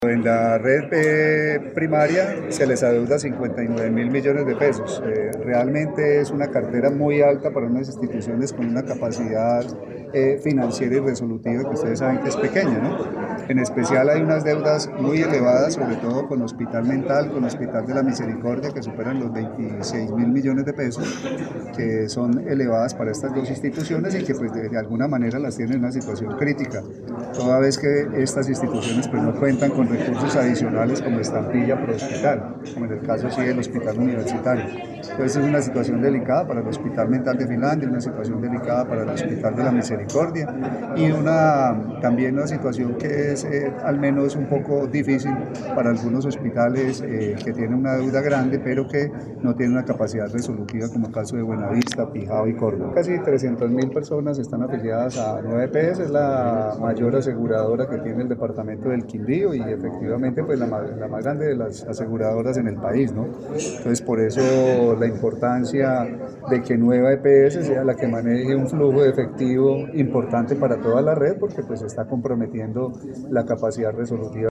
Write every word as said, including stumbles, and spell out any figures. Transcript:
En la red eh, primaria se les adeuda cincuenta y nueve mil millones de pesos. Eh, realmente es una cartera muy alta para unas instituciones con una capacidad eh, financiera y resolutiva que ustedes saben que es pequeña, ¿no? En especial hay unas deudas muy elevadas, sobre todo con Hospital Mental, con Hospital de la Misericordia, que superan los veintiséis mil millones de pesos, que son elevadas para estas dos instituciones y que pues de, de alguna manera las tienen en una situación crítica, toda vez que estas instituciones pues no cuentan con recursos adicionales como estampilla por hospital, como en el caso sí del hospital universitario. Entonces es una situación delicada para el Hospital Mental de Finlandia, una situación delicada para el Hospital de la Misericordia y una, también una situación que es eh, al menos un poco difícil para algunos hospitales eh, que tienen una deuda grande pero que no tienen una capacidad resolutiva como el caso de Buenavista, Pijao y Córdoba. Casi trescientas mil personas están afiliadas a nueve P S, es la mayor aseguradora que tiene el departamento del Quindío y efectivamente pues la más, la más grande de las aseguradoras en el país, ¿no? Entonces por eso la importancia de que nueva E P S sea la que maneje un flujo de efectivo importante para toda la red, porque pues está comprometiendo la capacidad resolutiva.